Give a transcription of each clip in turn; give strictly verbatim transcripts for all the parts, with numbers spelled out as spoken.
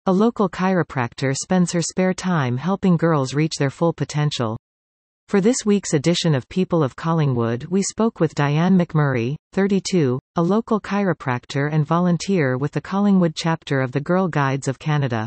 A local chiropractor spends her spare time helping girls reach their full potential. For this week's edition of People of Collingwood, we spoke with Diane McMurray, thirty-two, a local chiropractor and volunteer with the Collingwood chapter of the Girl Guides of Canada.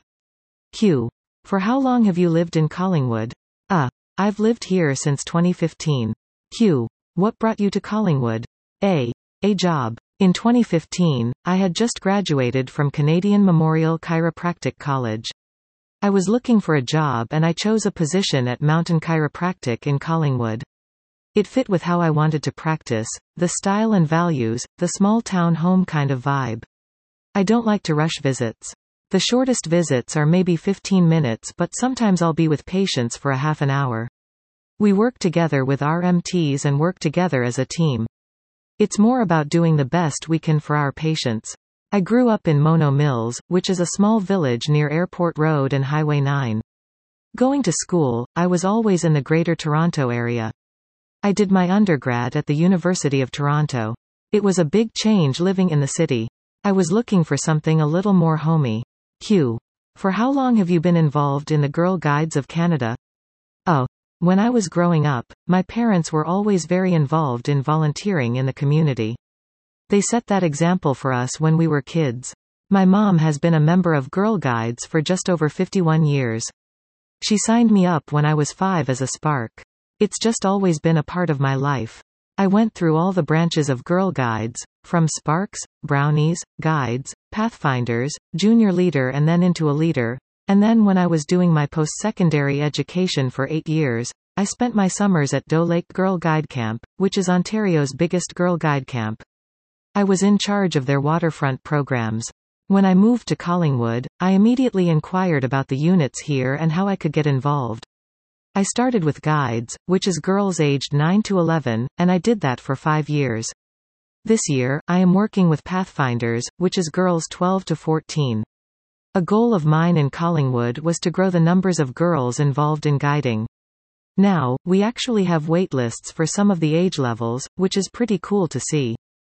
Q. For how long have you lived in Collingwood? A. I've lived here since twenty fifteen. Q. What brought you to Collingwood? A. A job. In twenty fifteen, I had just graduated from Canadian Memorial Chiropractic College. I was looking for a job and I chose a position at Mountain Chiropractic in Collingwood. It fit with how I wanted to practice, the style and values, the small-town home kind of vibe. I don't like to rush visits. The shortest visits are maybe fifteen minutes, but sometimes I'll be with patients for a half an hour. We work together with our M Ts and work together as a team. It's more about doing the best we can for our patients. I grew up in Mono Mills, which is a small village near Airport Road and Highway nine. Going to school, I was always in the Greater Toronto area. I did my undergrad at the University of Toronto. It was a big change living in the city. I was looking for something a little more homey. Q. For how long have you been involved in the Girl Guides of Canada? Oh. When I was growing up, my parents were always very involved in volunteering in the community. They set that example for us when we were kids. My mom has been a member of Girl Guides for just over fifty-one years. She signed me up when I was five as a spark. It's just always been a part of my life. I went through all the branches of Girl Guides, from Sparks, Brownies, Guides, Pathfinders, Junior Leader and then into a leader. And then when I was doing my post-secondary education for eight years, I spent my summers at Doe Lake Girl Guide Camp, which is Ontario's biggest Girl Guide camp. I was in charge of their waterfront programs. When I moved to Collingwood, I immediately inquired about the units here and how I could get involved. I started with Guides, which is girls aged nine to eleven, and I did that for five years. This year, I am working with Pathfinders, which is girls twelve to fourteen. A goal of mine in Collingwood was to grow the numbers of girls involved in guiding. Now, we actually have waitlists for some of the age levels, which is pretty cool to see.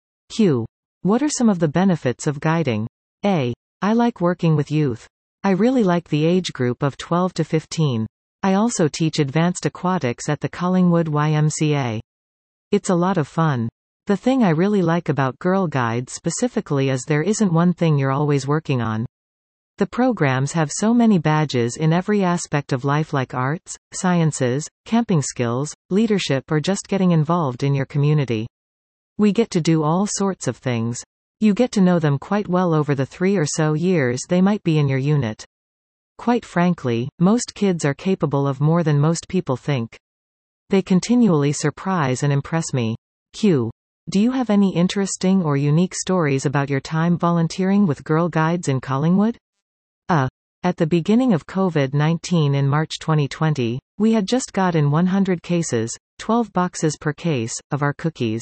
Q. What are some of the benefits of guiding? A. I like working with youth. I really like the age group of twelve to fifteen. I also teach advanced aquatics at the Collingwood Y M C A. It's a lot of fun. The thing I really like about Girl Guides specifically is there isn't one thing you're always working on. The programs have so many badges in every aspect of life like arts, sciences, camping skills, leadership or just getting involved in your community. We get to do all sorts of things. You get to know them quite well over the three or so years they might be in your unit. Quite frankly, most kids are capable of more than most people think. They continually surprise and impress me. Q. Do you have any interesting or unique stories about your time volunteering with Girl Guides in Collingwood? Uh, at the beginning of COVID nineteen in March twenty twenty, we had just got in one hundred cases, twelve boxes per case, of our cookies.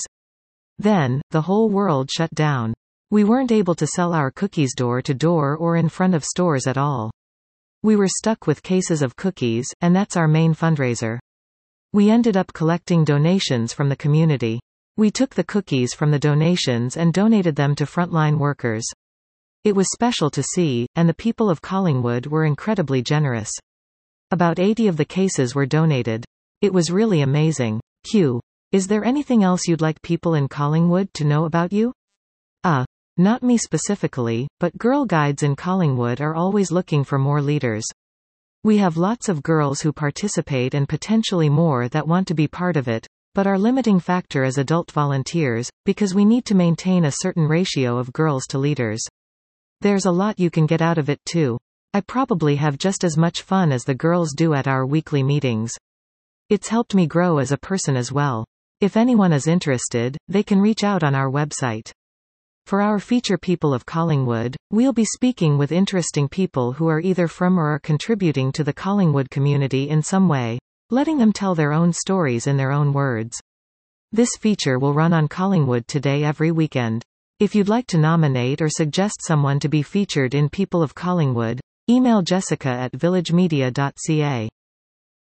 Then, the whole world shut down. We weren't able to sell our cookies door to door or in front of stores at all. We were stuck with cases of cookies, and that's our main fundraiser. We ended up collecting donations from the community. We took the cookies from the donations and donated them to frontline workers. It was special to see, and the people of Collingwood were incredibly generous. About eighty of the cases were donated. It was really amazing. Q. Is there anything else you'd like people in Collingwood to know about you? Uh, not me specifically, but Girl Guides in Collingwood are always looking for more leaders. We have lots of girls who participate and potentially more that want to be part of it, but our limiting factor is adult volunteers, because we need to maintain a certain ratio of girls to leaders. There's a lot you can get out of it too. I probably have just as much fun as the girls do at our weekly meetings. It's helped me grow as a person as well. If anyone is interested, they can reach out on our website. For our feature People of Collingwood, we'll be speaking with interesting people who are either from or are contributing to the Collingwood community in some way, letting them tell their own stories in their own words. This feature will run on Collingwood Today every weekend. If you'd like to nominate or suggest someone to be featured in People of Collingwood, email Jessica at villagemedia dot c a.